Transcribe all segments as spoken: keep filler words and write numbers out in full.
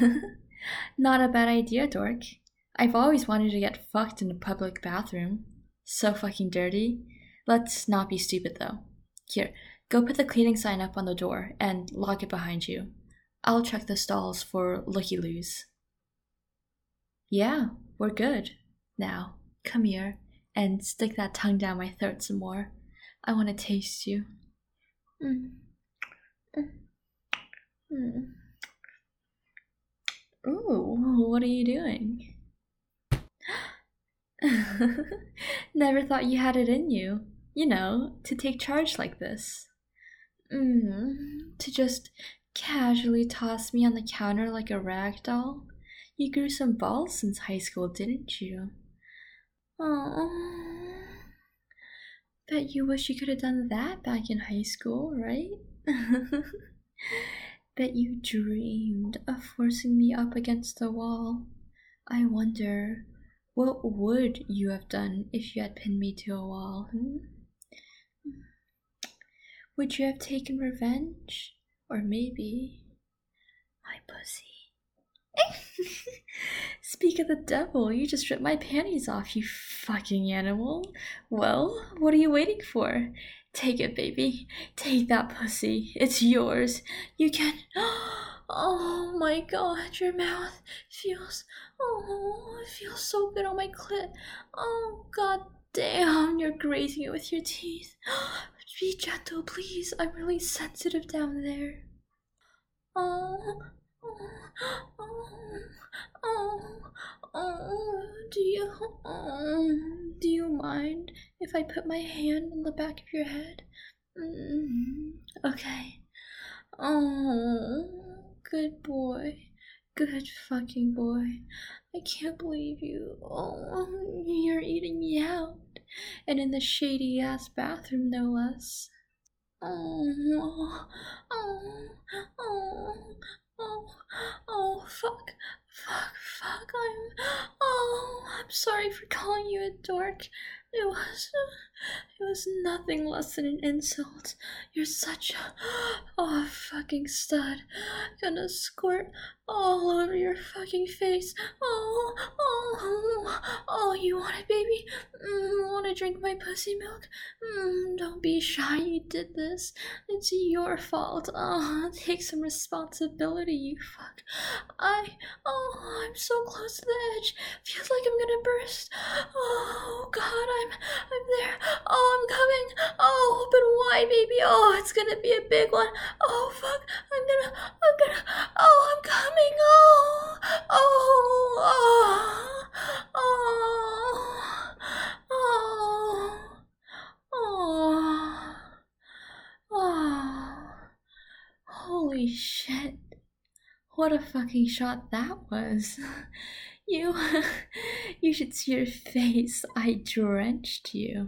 Not a bad idea, dork. I've always wanted to get fucked in a public bathroom. So fucking dirty. Let's not be stupid though. Here, go put the cleaning sign up on the door and lock it behind you. I'll check the stalls for looky-loos. Yeah, we're good. Now, come here and stick that tongue down my throat some more. I want to taste you. Mm. Mm. Mm. Ooh, what are you doing? Never thought you had it in you, you know, to take charge like this. Mm, to just casually toss me on the counter like a rag doll. You grew some balls since high school, didn't you? Oh, bet you wish you could have done that back in high school, right? Bet you dreamed of forcing me up against the wall. I wonder, what would you have done if you had pinned me to a wall? Hmm? Would you have taken revenge? Or maybe my pussy? Speak of the devil, you just ripped my panties off, you fucking animal. Well, what are you waiting for? Take it, baby. Take that pussy. It's yours. You can... Oh my god, your mouth feels... Oh, it feels so good on my clit. Oh, god damn, you're grazing it with your teeth. Be gentle, please. I'm really sensitive down there. Oh... Oh, oh, oh, oh, do you, oh, do you mind if I put my hand on the back of your head? Mm, okay. Oh, good boy. Good fucking boy. I can't believe you. Oh, you're eating me out. And in the shady ass bathroom, no less. Oh, oh, oh, oh, oh, fuck, fuck, fuck, I'm, oh, I'm sorry for calling you a dork. It was, it was nothing less than an insult. You're such a, oh, fucking stud. Gonna squirt all over your fucking face. Oh, oh, oh, you want it, baby? Mm, wanna drink my pussy milk? Mm, don't be shy, you did this. It's your fault. Oh, take some responsibility, you fuck. I, oh, I'm so close to the edge. Feels like I'm gonna burst. Oh, God, I'm, I'm there. Oh, I'm coming. Oh, open wide, baby. Oh, it's gonna be a big one. Oh, fuck. I'm gonna, I'm gonna, oh, I'm coming. Oh, oh, oh, oh, oh, oh, oh. Holy shit. What a fucking shot that was. You, you should see your face. I drenched you.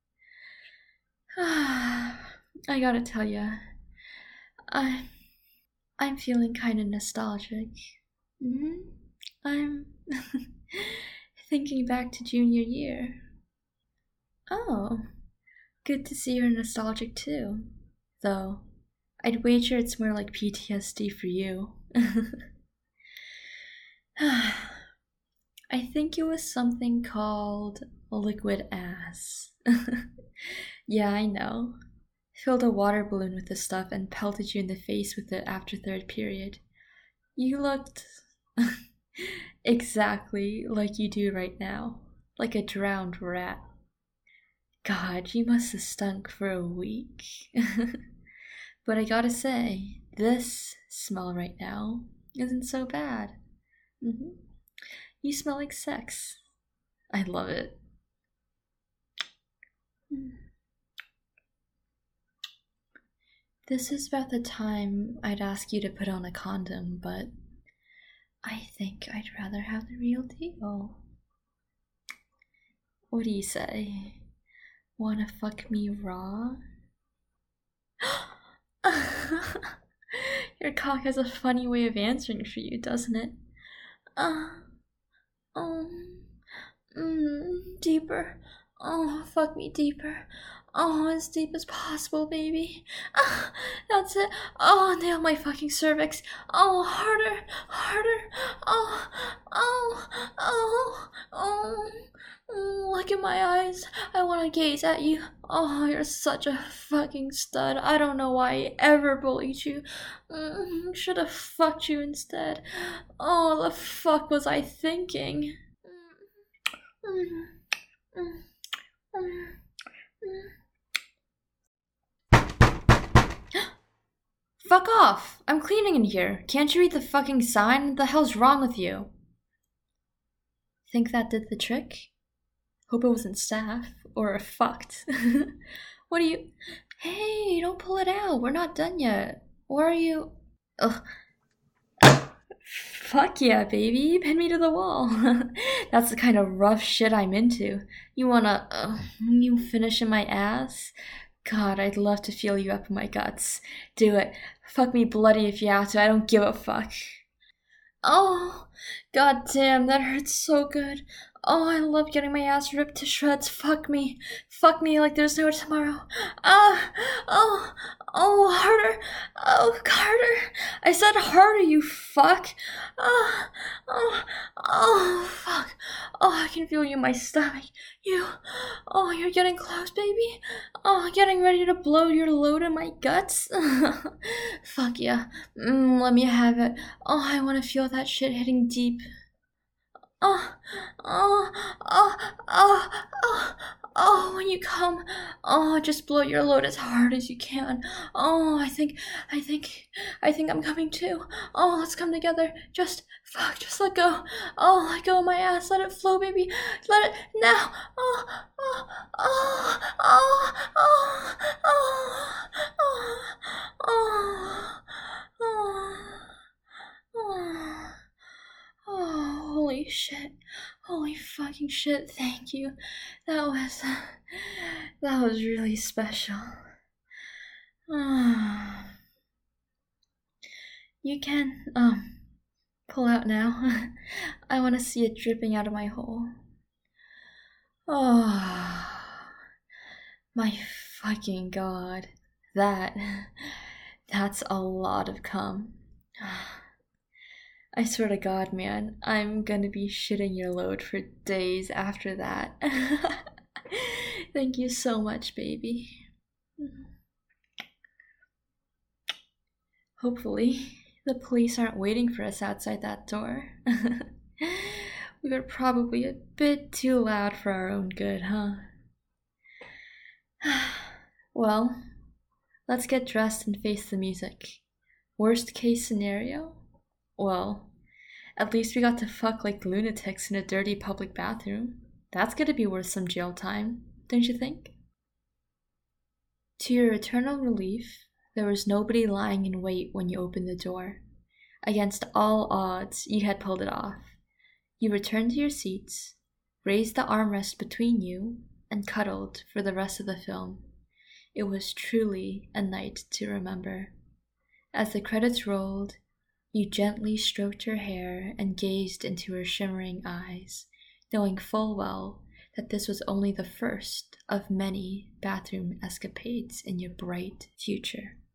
I gotta tell ya, I'm, I'm feeling kind of nostalgic. Mm-hmm. I'm thinking back to junior year. Oh, good to see you're nostalgic too. Though, I'd wager it's more like P T S D for you. I think it was something called liquid ass. Yeah, I know. Filled a water balloon with the stuff and pelted you in the face with it after third period. You looked exactly like you do right now, like a drowned rat. God, you must have stunk for a week. But I gotta say, this smell right now isn't so bad. Mm-hmm. You smell like sex. I love it. This is about the time I'd ask you to put on a condom, but I think I'd rather have the real deal. What do you say? Wanna fuck me raw? Your cock has a funny way of answering for you, doesn't it? Uh, oh, mm, deeper. Oh, fuck me deeper. Oh, as deep as possible, baby. Ah, that's it. Oh, nail my fucking cervix. Oh, harder, harder. Oh, oh, oh, oh. Mm, look in my eyes. I want to gaze at you. Oh, you're such a fucking stud. I don't know why I ever bullied you. Mm, should have fucked you instead. Oh, the fuck was I thinking? Mm, mm, mm, mm. Fuck off! I'm cleaning in here. Can't you read the fucking sign? What the hell's wrong with you? Think that did the trick? Hope it wasn't staph or fucked. What are you? Hey, don't pull it out. We're not done yet. Where are you? Ugh. Fuck yeah, baby. Pin me to the wall. That's the kind of rough shit I'm into. You wanna, uh, you finish in my ass? God, I'd love to feel you up in my guts. Do it. Fuck me bloody if you have to. I don't give a fuck. Oh, god damn, that hurts so good. Oh, I love getting my ass ripped to shreds. Fuck me. Fuck me like there's no tomorrow. Ah, oh, oh, harder. Oh, harder. I said harder, you fuck. Oh, oh, oh, fuck. Oh, I can feel you in my stomach. You. Oh, you're getting close, baby. Oh, getting ready to blow your load in my guts. Fuck yeah. Mm, let me have it. Oh, I want to feel that shit hitting deep. Oh, oh, oh, oh, oh, oh, when you come, oh, just blow your load as hard as you can. Oh, I think, I think, I think I'm coming too. Oh, let's come together. Just, fuck, just let go. Oh, let go of my ass. Let it flow, baby. Let it, now. Oh, oh, oh, oh, oh, oh, oh, oh, oh, oh. Oh, holy shit. Holy fucking shit. Thank you. That was, that was really special. Oh. You can, um, pull out now. I want to see it dripping out of my hole. Oh, my fucking god. That, that's a lot of cum. I swear to God, man, I'm gonna be shitting your load for days after that. Thank you so much, baby. Hopefully, the police aren't waiting for us outside that door. We were probably a bit too loud for our own good, huh? Well, let's get dressed and face the music. Worst case scenario? Well, at least we got to fuck like lunatics in a dirty public bathroom. That's gonna be worth some jail time, don't you think? To your eternal relief, there was nobody lying in wait when you opened the door. Against all odds, you had pulled it off. You returned to your seats, raised the armrest between you, and cuddled for the rest of the film. It was truly a night to remember. As the credits rolled, you gently stroked her hair and gazed into her shimmering eyes, knowing full well that this was only the first of many bathroom escapades in your bright future.